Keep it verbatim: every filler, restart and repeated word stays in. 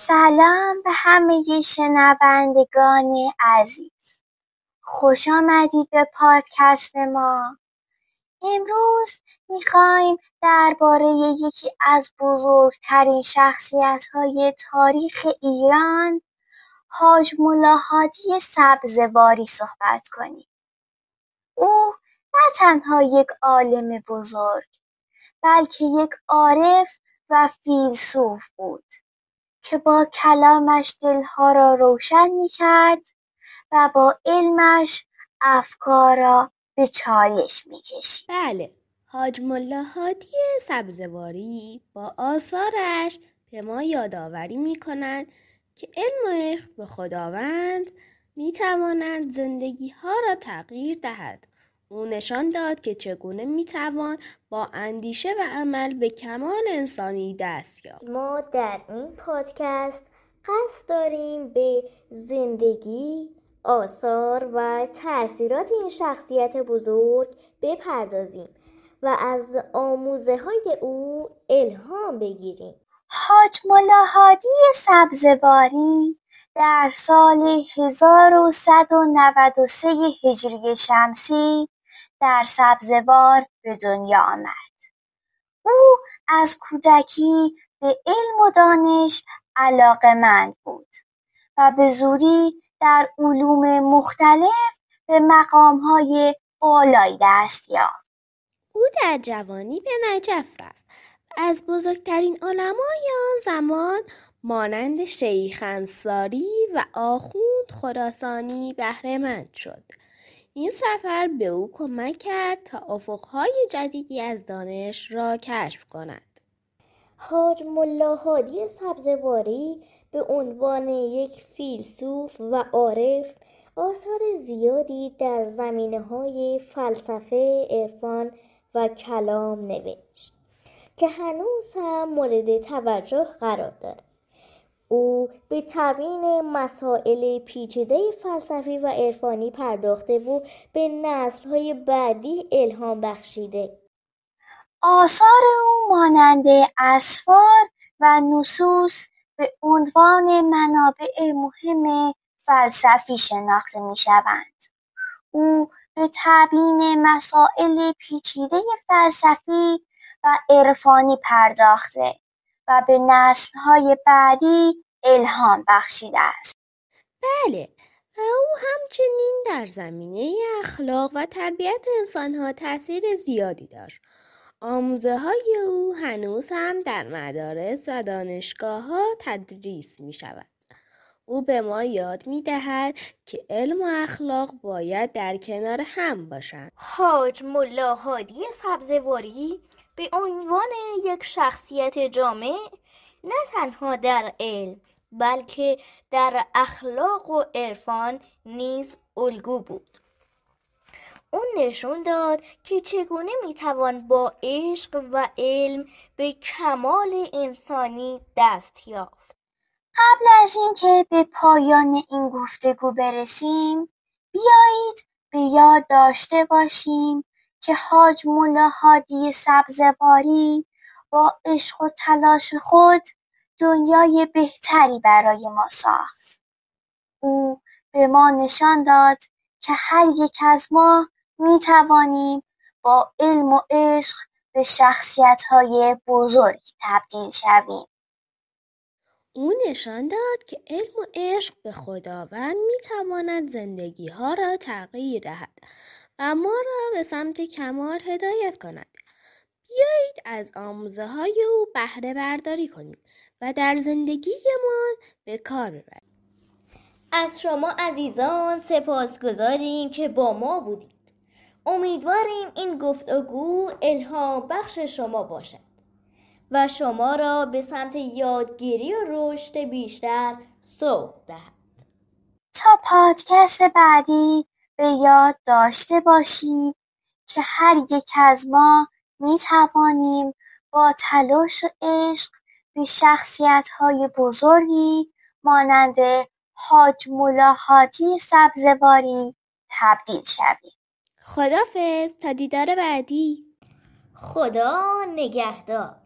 سلام به همه شنوندگان عزیز، خوش آمدید به پادکست ما. امروز میخوایم درباره یکی از بزرگترین شخصیت‌های تاریخ ایران، حاج مولا هادی سبزواری صحبت کنیم. او نه تنها یک عالم بزرگ، بلکه یک عارف و فیلسوف بود که با کلامش دلها را روشن می‌کرد و با علمش افکار را به چالش می‌کشید. بله، حاج مولا هادی سبزواری با آثارش به ما یادآوری می‌کند که علم و عشق به خداوند می‌توانند زندگی‌ها را تغییر دهد. او نشان داد که چگونه می‌توان با اندیشه و عمل به کمال انسانی دست یافت. ما در این پادکست قصد داریم به زندگی، آثار و تأثیرات این شخصیت بزرگ بپردازیم و از آموزه‌های او الهام بگیریم. حاج مولا هادی سبزواری در سال هزار و صد و نود و سه هجری شمسی در سبزوار به دنیا آمد. او از کودکی به علم و دانش علاقه‌مند بود و به زودی در علوم مختلف به مقام‌های بالایی دست یافت. او در جوانی به نجف رفت. از بزرگترین علمای آن زمان مانند شیخ انصاری و آخوند خراسانی بهره‌مند شد. این سفر به او کمک کرد تا افقهای جدیدی از دانش را کشف کند. حاج مولا هادی سبزواری به عنوان یک فیلسوف و عارف آثار زیادی در زمینه‌های فلسفه، عرفان و کلام نوشت که هنوز هم مورد توجه قرار دارد. او به تبیین مسائل پیچیده فلسفی و عرفانی پرداخته و به نسل‌های بعدی الهام بخشیده. آثار او مانند اسفار و نصوص به عنوان منابع مهم فلسفی شناخته می‌شوند. او به تبیین مسائل پیچیده فلسفی و عرفانی پرداخته و به نسل‌های بعدی الهام بخشیده است. بله، و او همچنین در زمینه اخلاق و تربیت انسان‌ها تأثیر زیادی داشت. آموزه‌های او هنوز هم در مدارس و دانشگاه‌ها تدریس می‌شود. او به ما یاد می‌دهد که علم و اخلاق باید در کنار هم باشند. حاج مولا هادی سبزواری به عنوان یک شخصیت جامع نه تنها در علم بلکه در اخلاق و عرفان نیز الگو بود. او نشون داد که چگونه میتوان با عشق و علم به کمال انسانی دست یافت. قبل از اینکه به پایان این گفتگو برسیم، بیایید به یاد داشته باشیم که حاج مولا هادی سبزواری با عشق و تلاش خود دنیای بهتری برای ما ساخت. او به ما نشان داد که هر یک از ما می توانیم با علم و عشق به شخصیت‌های بزرگی تبدیل شویم. او نشان داد که علم و عشق به خداوند می تواند زندگی ها را تغییر دهد و ما را به سمت کمال هدایت کند. بیایید از آموزه های او بهره برداری کنیم و در زندگیمان به کار ببریم. از شما عزیزان سپاسگزاریم که با ما بودید. امیدواریم این گفتگو الهام بخش شما باشد و شما را به سمت یادگیری و رشد بیشتر سوق دهد. تا پادکست بعدی به یاد داشته باشید که هر یک از ما می توانیم با تلاش و عشق به شخصیت‌های بزرگی مانند حاج مولا هادی سبزواری تبدیل شویم. خداحافظ تا دیدار بعدی. خدا نگهدار.